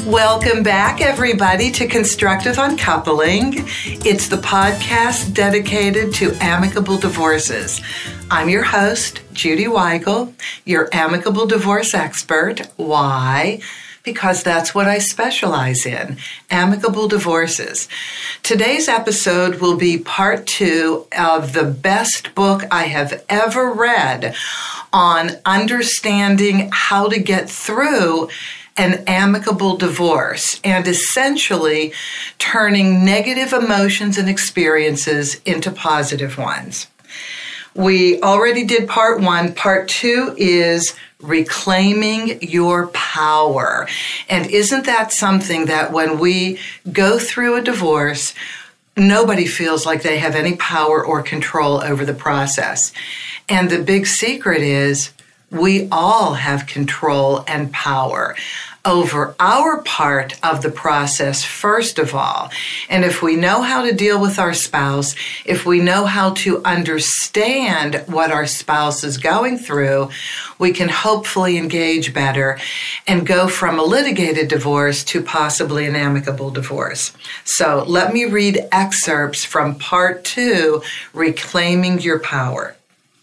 Welcome back, everybody, to Constructive Uncoupling. It's the podcast dedicated to amicable divorces. I'm your host, Judy Weigel, your amicable divorce expert. Why? Because that's what I specialize in, amicable divorces. Today's episode will be part 2 of the best book I have ever read on understanding how to get through an amicable divorce and essentially turning negative emotions and experiences into positive ones. We already did part 1. Part 2 is reclaiming your power. And isn't that something that when we go through a divorce, nobody feels like they have any power or control over the process? And the big secret is we all have control and power over our part of the process, first of all. And if we know how to deal with our spouse, if we know how to understand what our spouse is going through, we can hopefully engage better and go from a litigated divorce to possibly an amicable divorce. So let me read excerpts from part 2, Reclaiming Your Power.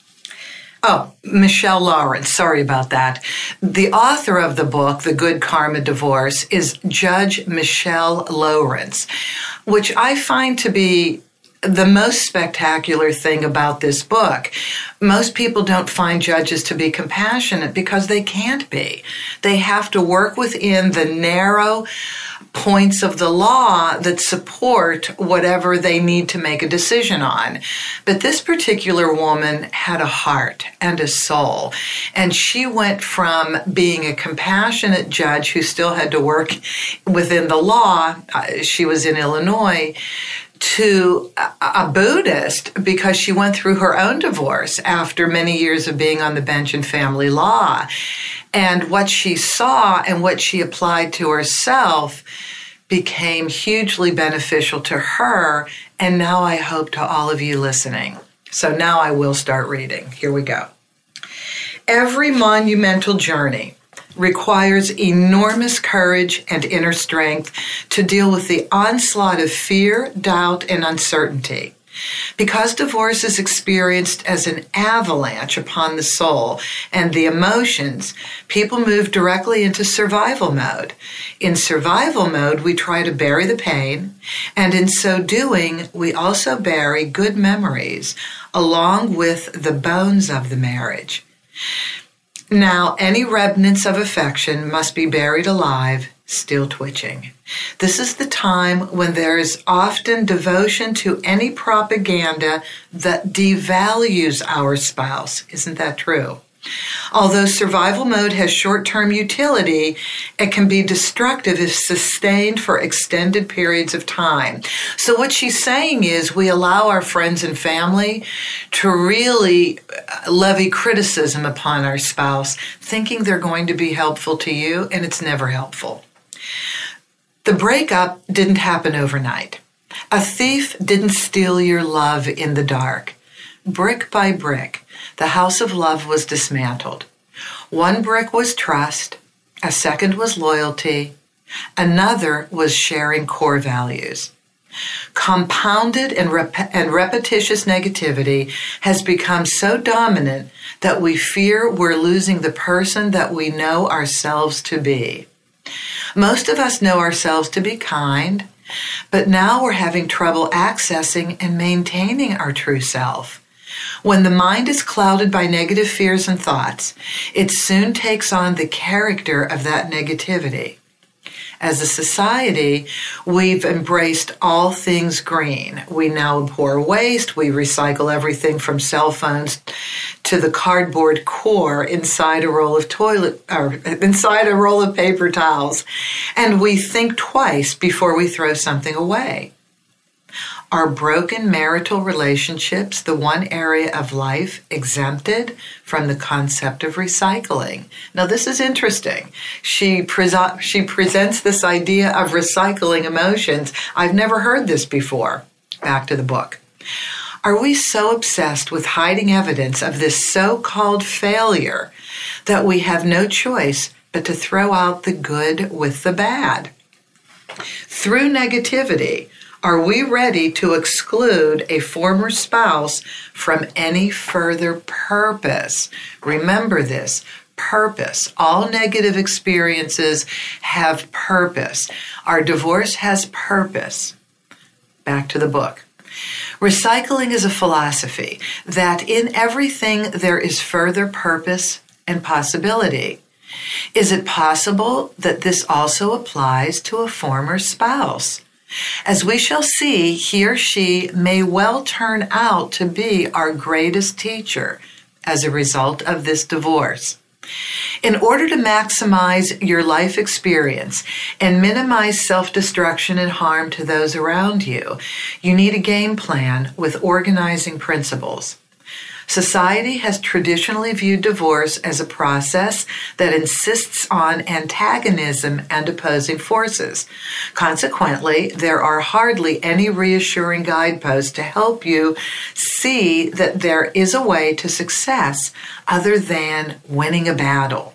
Oh, Michelle Lawrence, sorry about that. The author of the book, The Good Karma Divorce, is Judge Michelle Lawrence, which I find to be the most spectacular thing about this book. Most people don't find judges to be compassionate because they can't be. They have to work within the narrow points of the law that support whatever they need to make a decision on. But this particular woman had a heart and a soul, and she went from being a compassionate judge who still had to work within the law, she was in Illinois, to a Buddhist because she went through her own divorce after many years of being on the bench in family law. And what she saw and what she applied to herself became hugely beneficial to her, and now I hope to all of you listening. So now I will start reading. Here we go. Every monumental journey requires enormous courage and inner strength to deal with the onslaught of fear, doubt, and uncertainty. Because divorce is experienced as an avalanche upon the soul and the emotions, people move directly into survival mode. In survival mode, we try to bury the pain, and in so doing, we also bury good memories along with the bones of the marriage. Now, any remnants of affection must be buried alive, still twitching. This is the time when there is often devotion to any propaganda that devalues our spouse. Isn't that true? Although survival mode has short-term utility, it can be destructive if sustained for extended periods of time. So what she's saying is we allow our friends and family to really levy criticism upon our spouse, thinking they're going to be helpful to you, and it's never helpful. The breakup didn't happen overnight. A thief didn't steal your love in the dark. Brick by brick, the house of love was dismantled. One brick was trust, a second was loyalty, another was sharing core values. Compounded and repetitious negativity has become so dominant that we fear we're losing the person that we know ourselves to be. Most of us know ourselves to be kind, but now we're having trouble accessing and maintaining our true self. When the mind is clouded by negative fears and thoughts, it soon takes on the character of that negativity. As a society, we've embraced all things green. We now abhor waste. We recycle everything from cell phones to the cardboard core inside a roll of paper towels. And we think twice before we throw something away. Are broken marital relationships the one area of life exempted from the concept of recycling? Now, this is interesting. She presents this idea of recycling emotions. I've never heard this before. Back to the book. Are we so obsessed with hiding evidence of this so-called failure that we have no choice but to throw out the good with the bad. Through negativity, are we ready to exclude a former spouse from any further purpose? Remember this, purpose. All negative experiences have purpose. Our divorce has purpose. Back to the book. Recycling is a philosophy that in everything there is further purpose and possibility. Is it possible that this also applies to a former spouse? As we shall see, he or she may well turn out to be our greatest teacher as a result of this divorce. In order to maximize your life experience and minimize self-destruction and harm to those around you, you need a game plan with organizing principles. Society has traditionally viewed divorce as a process that insists on antagonism and opposing forces. Consequently, there are hardly any reassuring guideposts to help you see that there is a way to success other than winning a battle.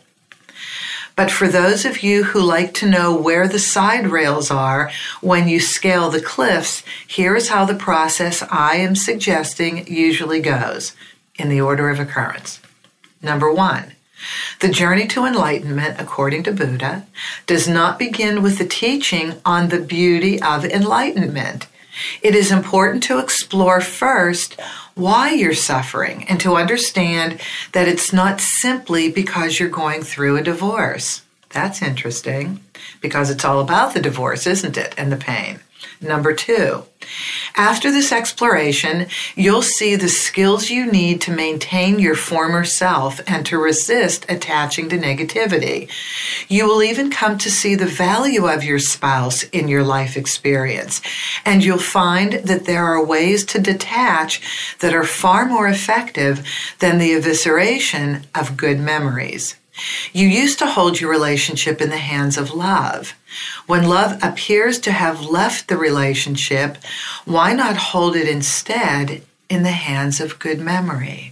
But for those of you who like to know where the side rails are when you scale the cliffs, here is how the process I am suggesting usually goes, in the order of occurrence. Number 1, the journey to enlightenment, according to Buddha, does not begin with the teaching on the beauty of enlightenment. It is important to explore first why you're suffering and to understand that it's not simply because you're going through a divorce. That's interesting, because it's all about the divorce, isn't it, and the pain. Number 2, after this exploration, you'll see the skills you need to maintain your former self and to resist attaching to negativity. You will even come to see the value of your spouse in your life experience, and you'll find that there are ways to detach that are far more effective than the evisceration of good memories. You used to hold your relationship in the hands of love. When love appears to have left the relationship, why not hold it instead in the hands of good memory?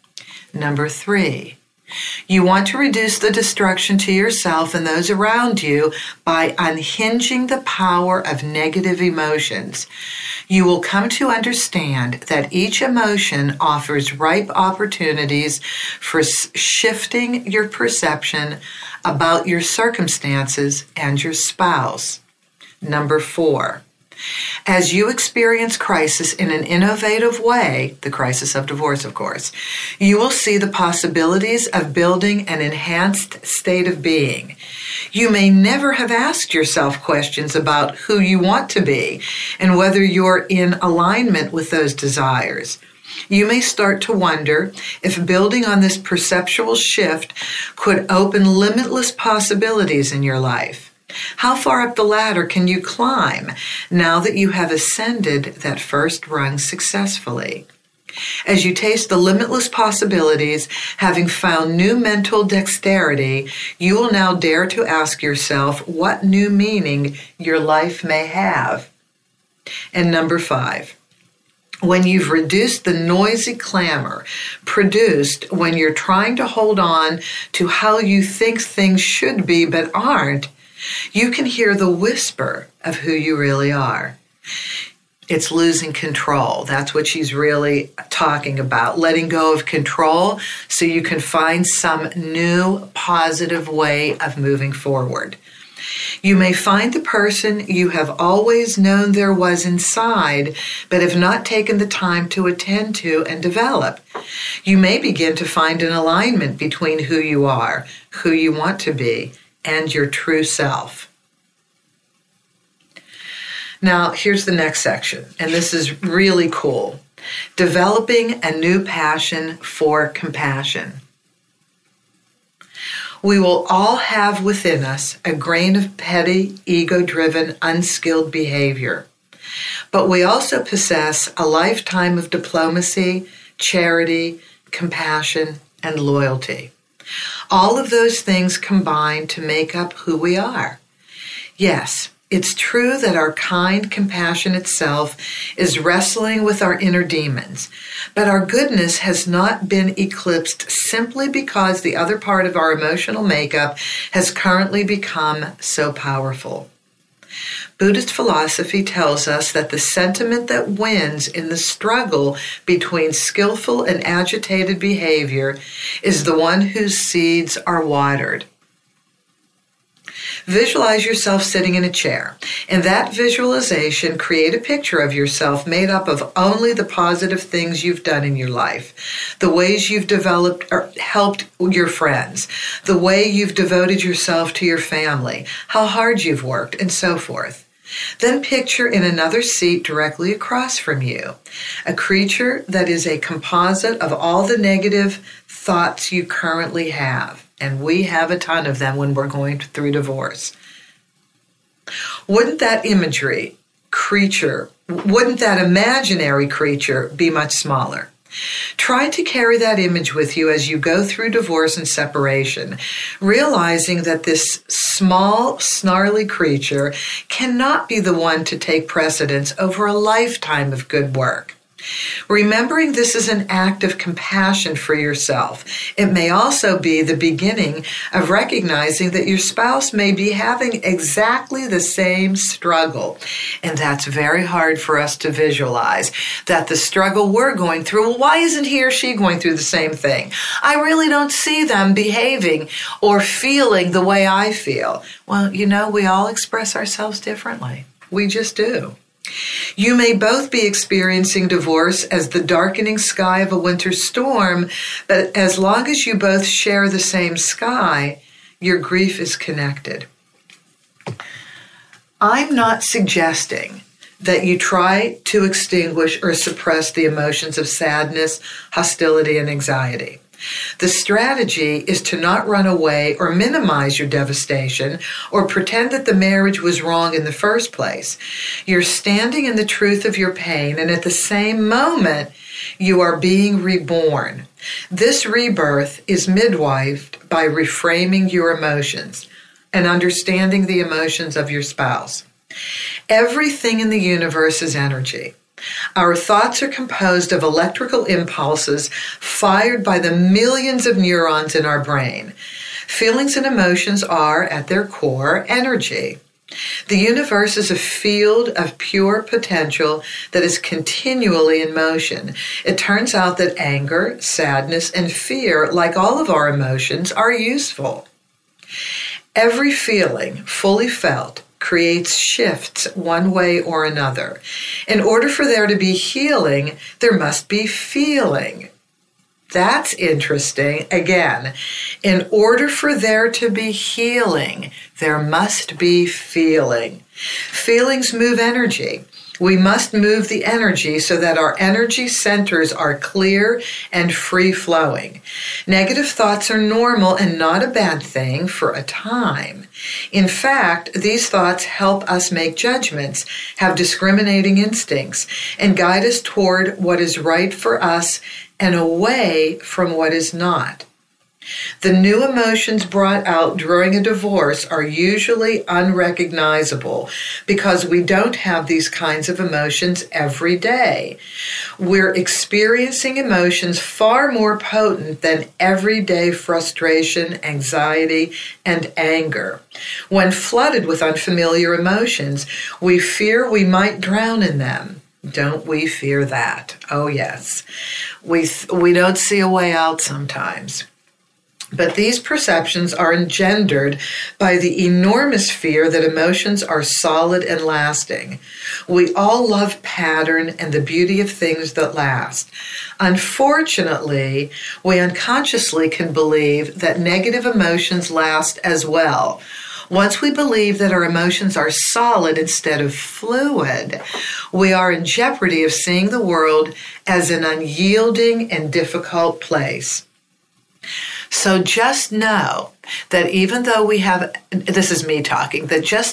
Number 3, you want to reduce the destruction to yourself and those around you by unhinging the power of negative emotions. You will come to understand that each emotion offers ripe opportunities for shifting your perception about your circumstances and your spouse. Number 4, as you experience crisis in an innovative way, the crisis of divorce, of course, you will see the possibilities of building an enhanced state of being. You may never have asked yourself questions about who you want to be and whether you're in alignment with those desires. You may start to wonder if building on this perceptual shift could open limitless possibilities in your life. How far up the ladder can you climb now that you have ascended that first rung successfully? As you taste the limitless possibilities, having found new mental dexterity, you will now dare to ask yourself what new meaning your life may have. And number 5, when you've reduced the noisy clamor produced when you're trying to hold on to how you think things should be but aren't, you can hear the whisper of who you really are. It's losing control. That's what she's really talking about. Letting go of control so you can find some new positive way of moving forward. You may find the person you have always known there was inside, but have not taken the time to attend to and develop. You may begin to find an alignment between who you are, who you want to be, and your true self. Now, here's the next section, and this is really cool. Developing a new passion for compassion. We will all have within us a grain of petty, ego-driven, unskilled behavior. But we also possess a lifetime of diplomacy, charity, compassion, and loyalty. All of those things combine to make up who we are. Yes, It's true that our kind, compassionate self is wrestling with our inner demons, but our goodness has not been eclipsed simply because the other part of our emotional makeup has currently become so powerful. Buddhist philosophy tells us that the sentiment that wins in the struggle between skillful and agitated behavior is the one whose seeds are watered. Visualize yourself sitting in a chair. In that visualization, create a picture of yourself made up of only the positive things you've done in your life, the ways you've developed or helped your friends, the way you've devoted yourself to your family, how hard you've worked, and so forth. Then picture in another seat directly across from you a creature that is a composite of all the negative thoughts you currently have. And we have a ton of them when we're going through divorce. Wouldn't that imaginary creature be much smaller? Try to carry that image with you as you go through divorce and separation, realizing that this small, snarly creature cannot be the one to take precedence over a lifetime of good work. Remembering this is an act of compassion for yourself. It may also be the beginning of recognizing that your spouse may be having exactly the same struggle. And that's very hard for us to visualize, that the struggle we're going through, well, why isn't he or she going through the same thing? I really don't see them behaving or feeling the way I feel. Well, we all express ourselves differently. We just do. You may both be experiencing divorce as the darkening sky of a winter storm, but as long as you both share the same sky, your grief is connected. I'm not suggesting that you try to extinguish or suppress the emotions of sadness, hostility, and anxiety. The strategy is to not run away or minimize your devastation or pretend that the marriage was wrong in the first place. You're standing in the truth of your pain, and at the same moment, you are being reborn. This rebirth is midwifed by reframing your emotions and understanding the emotions of your spouse. Everything in the universe is energy. Our thoughts are composed of electrical impulses fired by the millions of neurons in our brain. Feelings and emotions are, at their core, energy. The universe is a field of pure potential that is continually in motion. It turns out that anger, sadness, and fear, like all of our emotions, are useful. Every feeling fully felt creates shifts one way or another. In order for there to be healing, there must be feeling. That's interesting. Again, in order for there to be healing, there must be feeling. Feelings move energy. We must move the energy so that our energy centers are clear and free-flowing. Negative thoughts are normal and not a bad thing for a time. In fact, these thoughts help us make judgments, have discriminating instincts, and guide us toward what is right for us and away from what is not. The new emotions brought out during a divorce are usually unrecognizable because we don't have these kinds of emotions every day. We're experiencing emotions far more potent than everyday frustration, anxiety, and anger. When flooded with unfamiliar emotions, we fear we might drown in them. Don't we fear that? Oh, yes. We don't see a way out sometimes. But these perceptions are engendered by the enormous fear that emotions are solid and lasting. We all love pattern and the beauty of things that last. Unfortunately, we unconsciously can believe that negative emotions last as well. Once we believe that our emotions are solid instead of fluid, we are in jeopardy of seeing the world as an unyielding and difficult place. So just know that even though we have, this is me talking,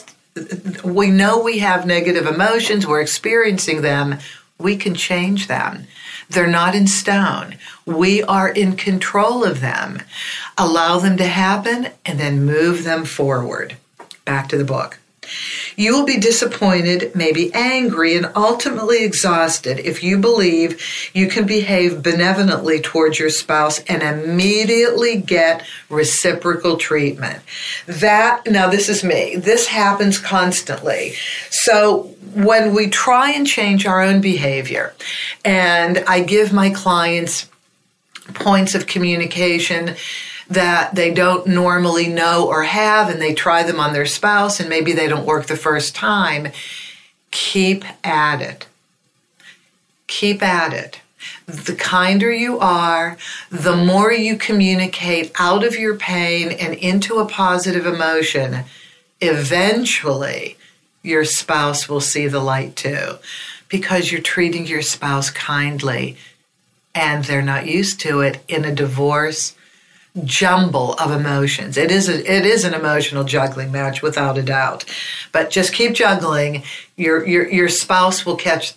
we know we have negative emotions, we're experiencing them, we can change them. They're not in stone. We are in control of them. Allow them to happen and then move them forward. Back to the book. You will be disappointed, maybe angry, and ultimately exhausted if you believe you can behave benevolently towards your spouse and immediately get reciprocal treatment. Now this is me. This happens constantly. So when we try and change our own behavior, and I give my clients points of communication that they don't normally know or have, and they try them on their spouse, and maybe they don't work the first time, keep at it. Keep at it. The kinder you are, the more you communicate out of your pain and into a positive emotion, eventually your spouse will see the light too, because you're treating your spouse kindly, and they're not used to it in a divorce jumble of emotions. It is an emotional juggling match without a doubt. But just keep juggling. Your spouse will catch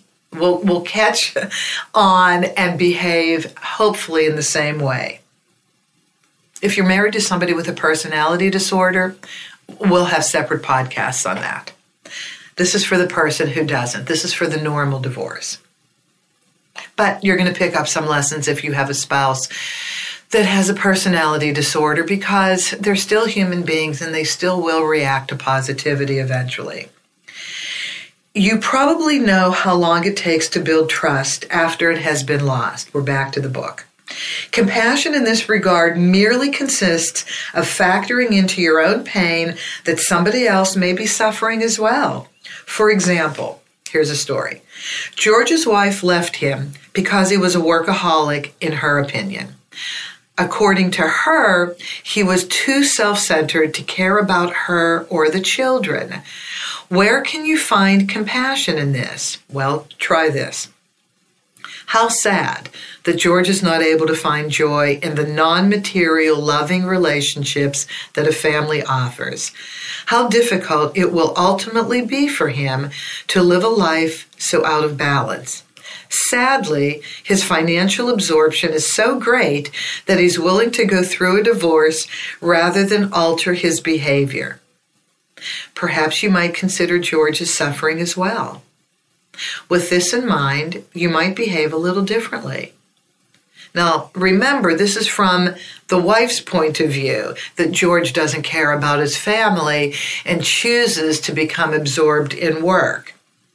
on and behave hopefully in the same way. If you're married to somebody with a personality disorder, we'll have separate podcasts on that. This is for the person who doesn't. This is for the normal divorce. But you're going to pick up some lessons if you have a spouse that has a personality disorder, because they're still human beings and they still will react to positivity eventually. You probably know how long it takes to build trust after it has been lost. We're back to the book. Compassion in this regard merely consists of factoring into your own pain that somebody else may be suffering as well. For example, here's a story. George's wife left him because he was a workaholic, in her opinion. According to her, he was too self-centered to care about her or the children. Where can you find compassion in this? Well, try this. How sad that George is not able to find joy in the non-material, loving relationships that a family offers. How difficult it will ultimately be for him to live a life so out of balance. Sadly, his financial absorption is so great that he's willing to go through a divorce rather than alter his behavior. Perhaps you might consider George's suffering as well. With this in mind, you might behave a little differently. Now, remember, this is from the wife's point of view, that George doesn't care about his family and chooses to become absorbed in work.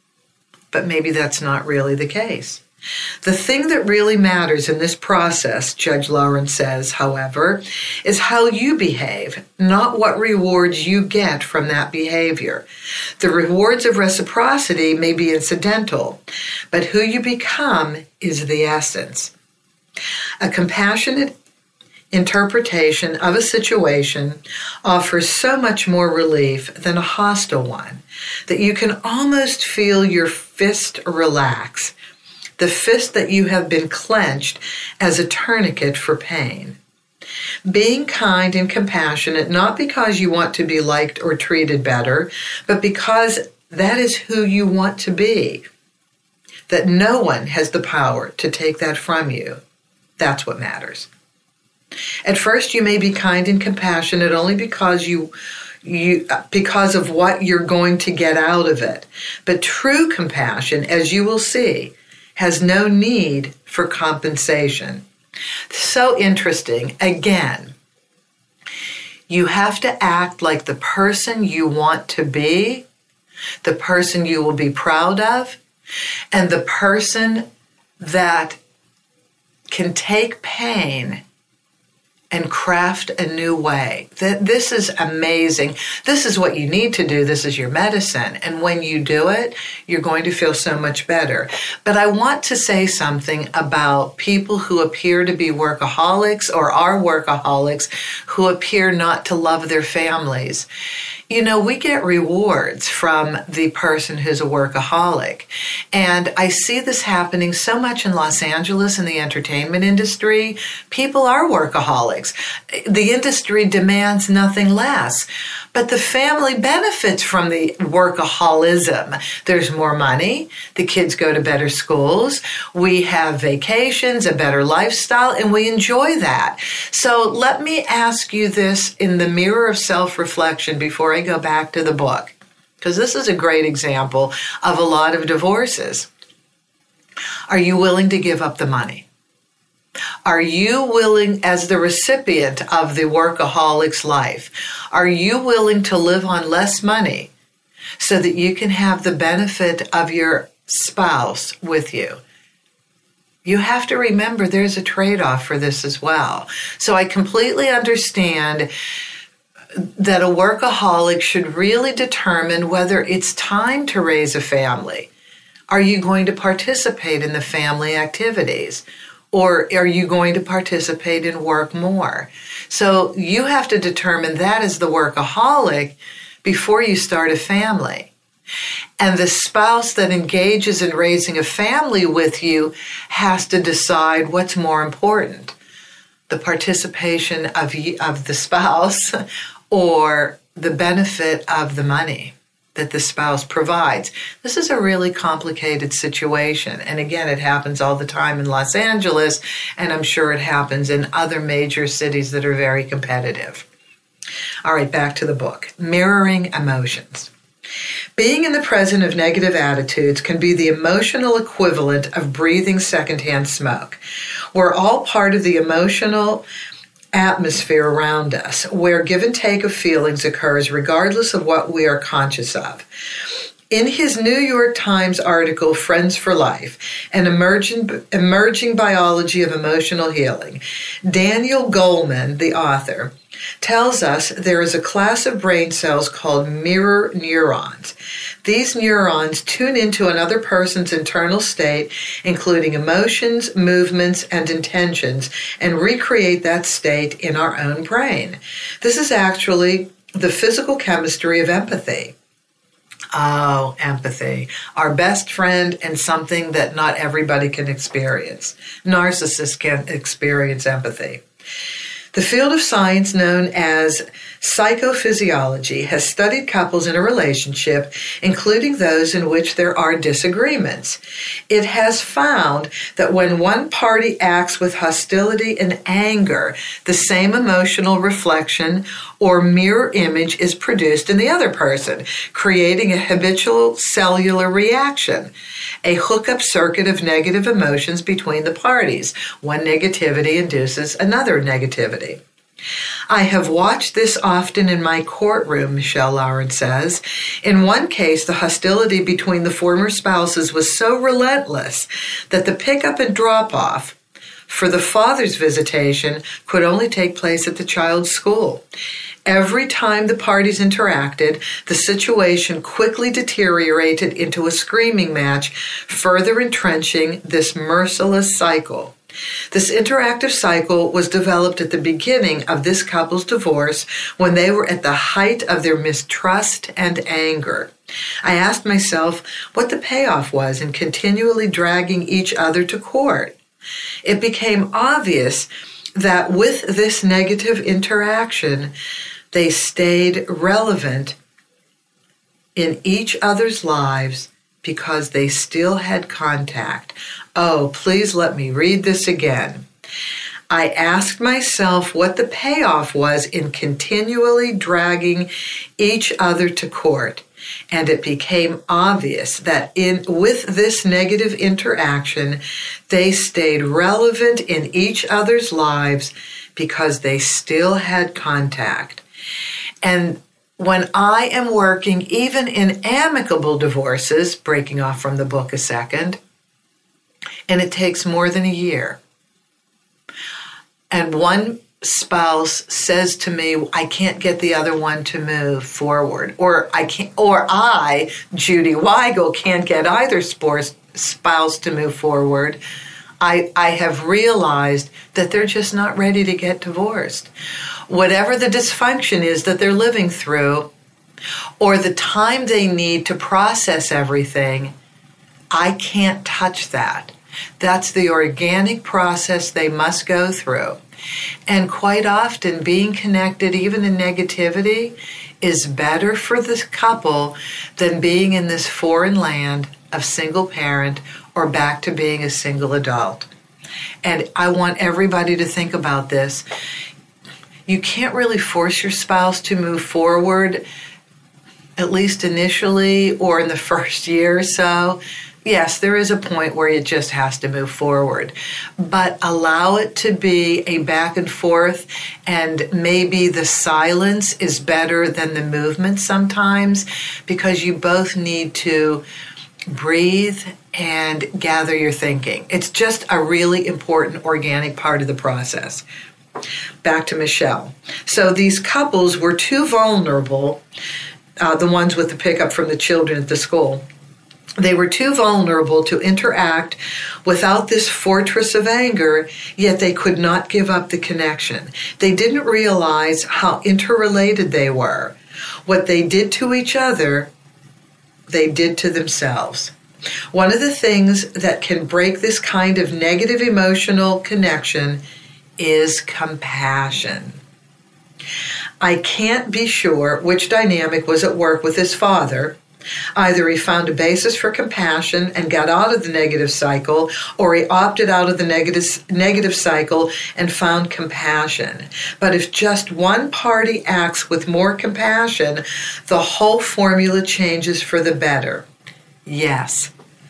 But maybe that's not really the case. The thing that really matters in this process, Judge Lawrence says, however, is how you behave, not what rewards you get from that behavior. The rewards of reciprocity may be incidental, but who you become is the essence. A compassionate interpretation of a situation offers so much more relief than a hostile one that you can almost feel your fist relax, the fist that you have been clenched as a tourniquet for pain. Being kind and compassionate, not because you want to be liked or treated better, but because that is who you want to be, that no one has the power to take that from you. That's what matters. At first, you may be kind and compassionate only because because of what you're going to get out of it. But true compassion, as you will see, has no need for compensation. So interesting. Again, you have to act like the person you want to be, the person you will be proud of, and the person that can take pain and craft a new way. This is amazing. This is what you need to do. This is your medicine. And when you do it, you're going to feel so much better. But I want to say something about people who appear to be workaholics or are workaholics who appear not to love their families. You know, we get rewards from the person who's a workaholic. And I see this happening so much in Los Angeles in the entertainment industry. People are workaholics. The industry demands nothing less. But the family benefits from the workaholism. There's more money. The kids go to better schools. We have vacations, a better lifestyle, and we enjoy that. So let me ask you this in the mirror of self-reflection before I go back to the book. because this is a great example of a lot of divorces. Are you willing to give up the money? Are you willing, as the recipient of the workaholic's life, are you willing to live on less money so that you can have the benefit of your spouse with you? You have to remember there's a trade-off for this as well. So I completely understand that a workaholic should really determine whether it's time to raise a family. Are you going to participate in the family activities? Or are you going to participate in work more? So you have to determine that as the workaholic before you start a family. And the spouse that engages in raising a family with you has to decide what's more important, the participation of the spouse or the benefit of the money that the spouse provides. This is a really complicated situation. And again, it happens all the time in Los Angeles, and I'm sure it happens in other major cities that are very competitive. All right, back to the book. Mirroring emotions. Being in the presence of negative attitudes can be the emotional equivalent of breathing secondhand smoke. We're all part of the emotional atmosphere around us, where give and take of feelings occurs regardless of what we are conscious of. In his New York Times article, Friends for Life, An Emerging Biology of Emotional Healing, Daniel Goleman, the author, tells us there is a class of brain cells called mirror neurons. These neurons tune into another person's internal state, including emotions, movements, and intentions, and recreate that state in our own brain. This is actually the physical chemistry of empathy. Oh, empathy. Our best friend and something that not everybody can experience. Narcissists can't experience empathy. The field of science known as psychophysiology has studied couples in a relationship, including those in which there are disagreements. It has found that when one party acts with hostility and anger, the same emotional reflection or mirror image is produced in the other person, creating a habitual cellular reaction, a hookup circuit of negative emotions between the parties. One negativity induces another negativity. I have watched this often in my courtroom, Michelle Lawrence says. In one case, the hostility between the former spouses was so relentless that the pickup and drop-off for the father's visitation could only take place at the child's school. Every time the parties interacted, the situation quickly deteriorated into a screaming match, further entrenching this merciless cycle. This interactive cycle was developed at the beginning of this couple's divorce when they were at the height of their mistrust and anger. I asked myself what the payoff was in continually dragging each other to court. It became obvious that with this negative interaction, they stayed relevant in each other's lives because they still had contact. Oh, please let me read this again. I asked myself what the payoff was in continually dragging each other to court, and it became obvious that with this negative interaction, they stayed relevant in each other's lives because they still had contact. And when I am working, even in amicable divorces, breaking off from the book a second, and it takes more than a year, and one spouse says to me, I can't get the other one to move forward, or I, Judy Weigel, can't get either spouse to move forward, I have realized that they're just not ready to get divorced. Whatever the dysfunction is that they're living through, or the time they need to process everything, I can't touch that. That's the organic process they must go through. And quite often, being connected, even in negativity, is better for this couple than being in this foreign land of single parent or back to being a single adult. And I want everybody to think about this. You can't really force your spouse to move forward at least initially or in the first year or so, yes, there is a point where it just has to move forward. But allow it to be a back and forth, and maybe the silence is better than the movement sometimes, because you both need to breathe and gather your thinking. It's just a really important organic part of the process. Back to Michelle. So these couples were too vulnerable, the ones with the pickup from the children at the school. They were too vulnerable to interact without this fortress of anger, yet they could not give up the connection. They didn't realize how interrelated they were. What they did to each other, they did to themselves. One of the things that can break this kind of negative emotional connection is compassion. I can't be sure which dynamic was at work with his father. Either he found a basis for compassion and got out of the negative cycle, or he opted out of the negative cycle and found compassion. But if just one party acts with more compassion, the whole formula changes for the better. Yes,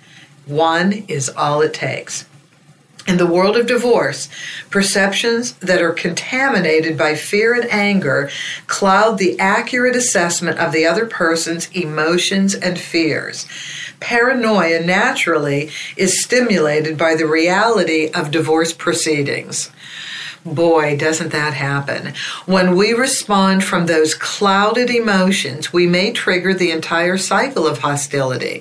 one is all it takes. In the world of divorce, perceptions that are contaminated by fear and anger cloud the accurate assessment of the other person's emotions and fears. Paranoia naturally is stimulated by the reality of divorce proceedings. Boy, doesn't that happen. When we respond from those clouded emotions, we may trigger the entire cycle of hostility.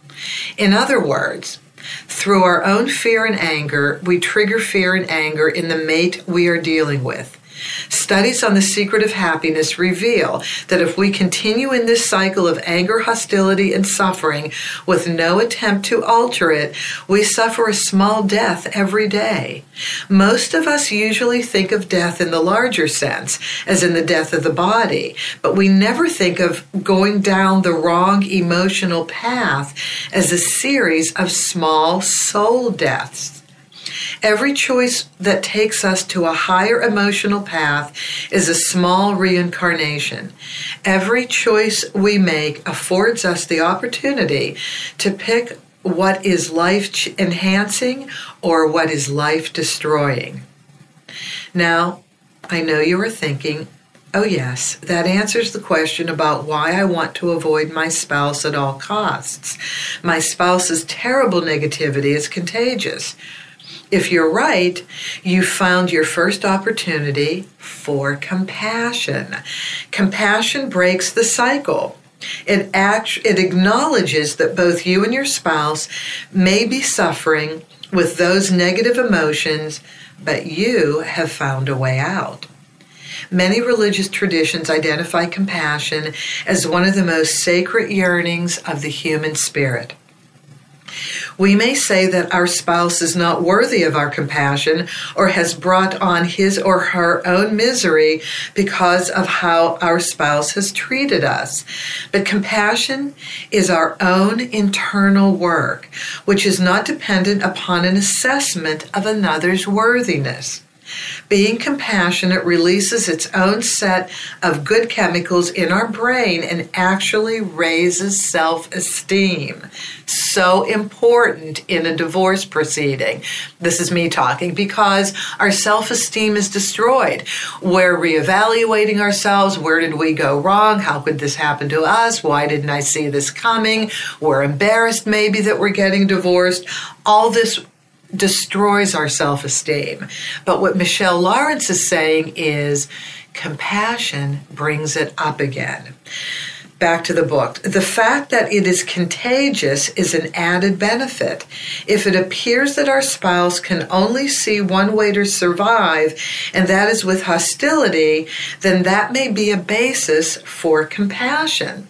In other words, through our own fear and anger, we trigger fear and anger in the mate we are dealing with. Studies on the secret of happiness reveal that if we continue in this cycle of anger, hostility, and suffering with no attempt to alter it, we suffer a small death every day. Most of us usually think of death in the larger sense, as in the death of the body, but we never think of going down the wrong emotional path as a series of small soul deaths. Every choice that takes us to a higher emotional path is a small reincarnation. Every choice we make affords us the opportunity to pick what is life-enhancing or what is life-destroying. Now, I know you are thinking, oh yes, that answers the question about why I want to avoid my spouse at all costs. My spouse's terrible negativity is contagious. If you're right, you found your first opportunity for compassion. Compassion breaks the cycle. It acknowledges that both you and your spouse may be suffering with those negative emotions, but you have found a way out. Many religious traditions identify compassion as one of the most sacred yearnings of the human spirit. We may say that our spouse is not worthy of our compassion or has brought on his or her own misery because of how our spouse has treated us. But compassion is our own internal work, which is not dependent upon an assessment of another's worthiness. Being compassionate releases its own set of good chemicals in our brain and actually raises self-esteem. So important in a divorce proceeding. This is me talking, because our self-esteem is destroyed. We're reevaluating ourselves. Where did we go wrong? How could this happen to us? Why didn't I see this coming? We're embarrassed maybe that we're getting divorced. All this destroys our self-esteem. But what Michelle Lawrence is saying is compassion brings it up again. Back to the book. The fact that it is contagious is an added benefit. If it appears that our spouse can only see one way to survive, and that is with hostility, then that may be a basis for compassion.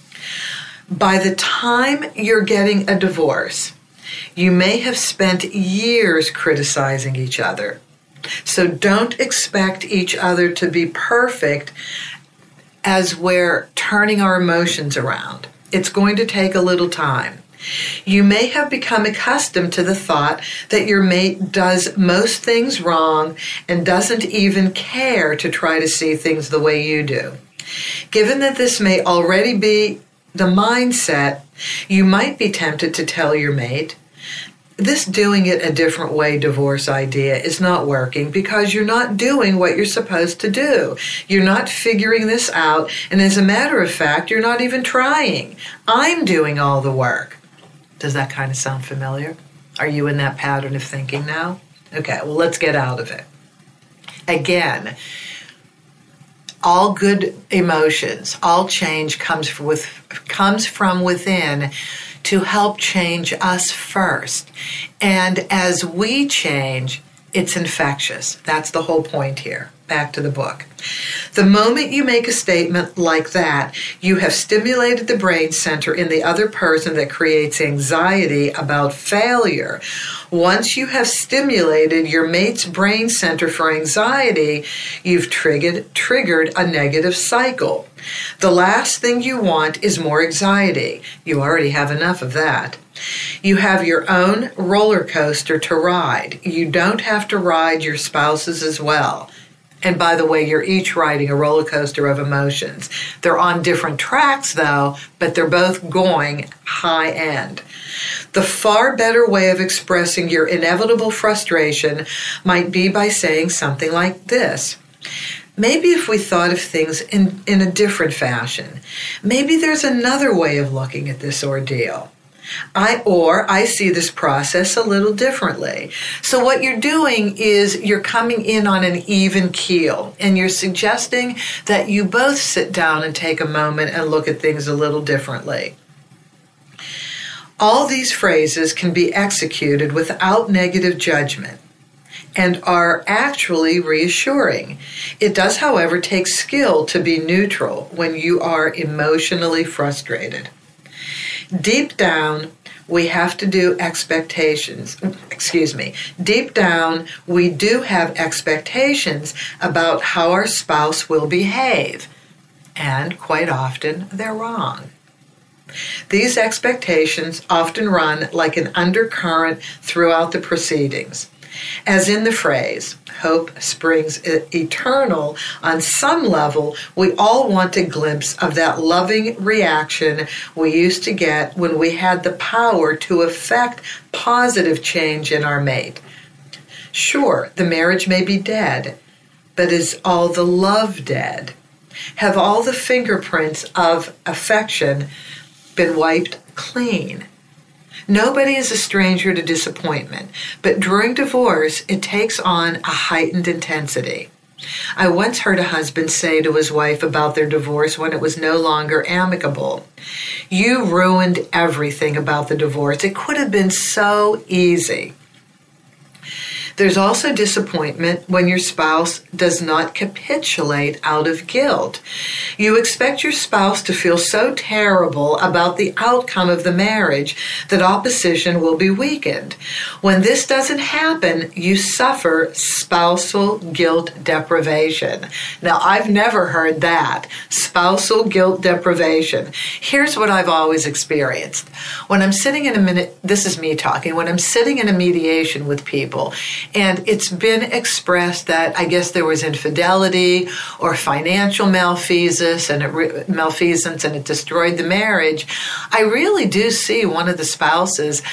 By the time you're getting a divorce, you may have spent years criticizing each other. So don't expect each other to be perfect as we're turning our emotions around. It's going to take a little time. You may have become accustomed to the thought that your mate does most things wrong and doesn't even care to try to see things the way you do. Given that this may already be the mindset, you might be tempted to tell your mate, this doing it a different way divorce idea is not working because you're not doing what you're supposed to do. You're not figuring this out, and as a matter of fact, you're not even trying. I'm doing all the work. Does that kind of sound familiar? Are you in that pattern of thinking now? Okay, well, let's get out of it. Again, all good emotions, all change comes from within to help change us first. And as we change, it's infectious. That's the whole point here. Back to the book. The moment you make a statement like that, you have stimulated the brain center in the other person that creates anxiety about failure. Once you have stimulated your mate's brain center for anxiety, you've triggered a negative cycle. The last thing you want is more anxiety. You already have enough of that. You have your own roller coaster to ride. You don't have to ride your spouse's as well. And by the way, you're each riding a roller coaster of emotions. They're on different tracks, though, but they're both going high end. The far better way of expressing your inevitable frustration might be by saying something like this. Maybe if we thought of things in a different fashion, maybe there's another way of looking at this ordeal. I see this process a little differently. So what you're doing is you're coming in on an even keel, and you're suggesting that you both sit down and take a moment and look at things a little differently. All these phrases can be executed without negative judgment and are actually reassuring. It does, however, take skill to be neutral when you are emotionally frustrated. Deep down, we have to do expectations. Deep down, we do have expectations about how our spouse will behave. And quite often, they're wrong. These expectations often run like an undercurrent throughout the proceedings. As in the phrase, hope springs eternal, on some level, we all want a glimpse of that loving reaction we used to get when we had the power to effect positive change in our mate. Sure, the marriage may be dead, but is all the love dead? Have all the fingerprints of affection been wiped clean? Nobody is a stranger to disappointment, but during divorce, it takes on a heightened intensity. I once heard a husband say to his wife about their divorce when it was no longer amicable, "You ruined everything about the divorce. It could have been so easy." There's also disappointment when your spouse does not capitulate out of guilt. You expect your spouse to feel so terrible about the outcome of the marriage that opposition will be weakened. When this doesn't happen, you suffer spousal guilt deprivation. Now, I've never heard that. Spousal guilt deprivation. Here's what I've always experienced. When I'm sitting this is me talking, when I'm sitting in a mediation with people, and it's been expressed that I guess there was infidelity or financial malfeasance and it destroyed the marriage. I really do see one of the spouses,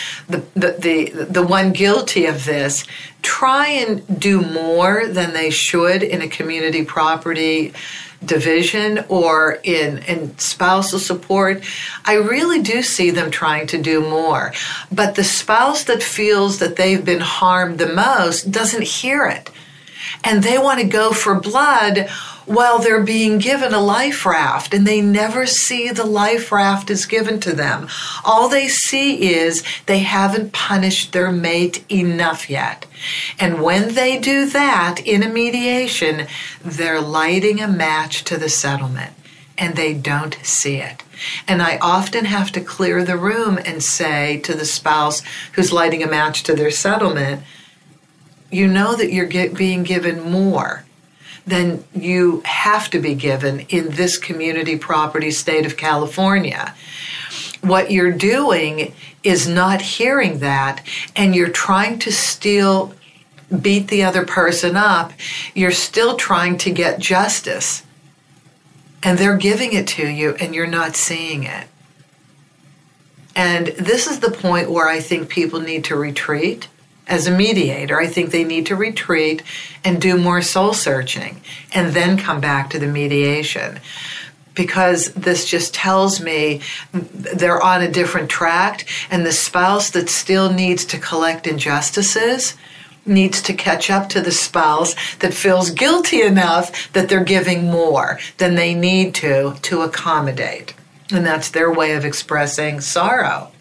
the one guilty of this, try and do more than they should in a community property division or in spousal support. I really do see them trying to do more. But the spouse that feels that they've been harmed the most doesn't hear it. And they want to go for blood while they're being given a life raft, and they never see the life raft is given to them. All they see is they haven't punished their mate enough yet. And when they do that in a mediation, they're lighting a match to the settlement, and they don't see it. And I often have to clear the room and say to the spouse who's lighting a match to their settlement, you know that you're being given more than you have to be given in this community property state of California. What you're doing is not hearing that, and you're trying to still beat the other person up. You're still trying to get justice. and they're giving it to you and you're not seeing it. And this is the point where I think people need to retreat. As a mediator, I think they need to retreat and do more soul searching and then come back to the mediation. Because this just tells me they're on a different track, and the spouse that still needs to collect injustices needs to catch up to the spouse that feels guilty enough that they're giving more than they need to accommodate. And that's their way of expressing sorrow.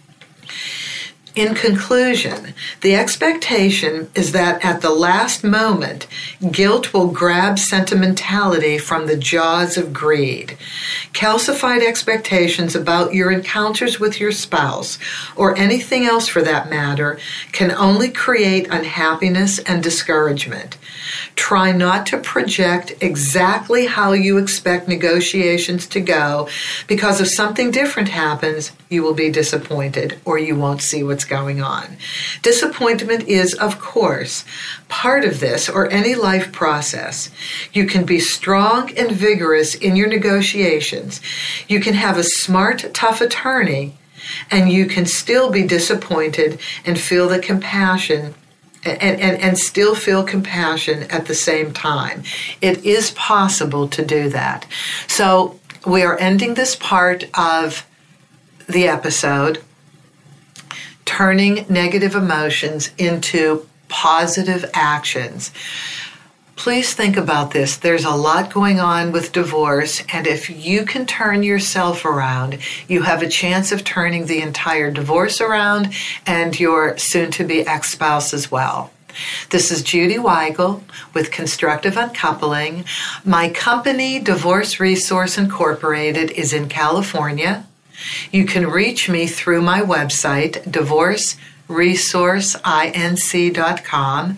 In conclusion, the expectation is that at the last moment, guilt will grab sentimentality from the jaws of greed. Calcified expectations about your encounters with your spouse, or anything else for that matter, can only create unhappiness and discouragement. Try not to project exactly how you expect negotiations to go, because if something different happens, you will be disappointed or you won't see what's going on. Disappointment is, of course, part of this or any life process. You can be strong and vigorous in your negotiations. You can have a smart, tough attorney, and you can still be disappointed and feel the compassion and still feel compassion at the same time. It is possible to do that. So we are ending this part of the episode, turning negative emotions into positive actions. Please think about this. There's a lot going on with divorce, and if you can turn yourself around, you have a chance of turning the entire divorce around and your soon-to-be ex-spouse as well. This is Judy Weigel with Constructive Uncoupling. My company, Divorce Resource Incorporated, is in California. You can reach me through my website, divorceresourceinc.com,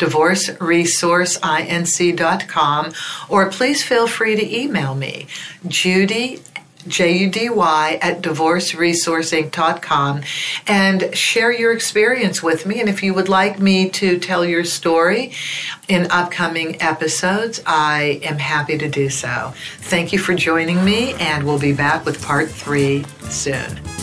divorceresourceinc.com, or please feel free to email me, Judy, Judy, at divorceresourceinc.com, and share your experience with me. And if you would like me to tell your story in upcoming episodes, I am happy to do so. Thank you for joining me, and we'll be back with part 3 soon.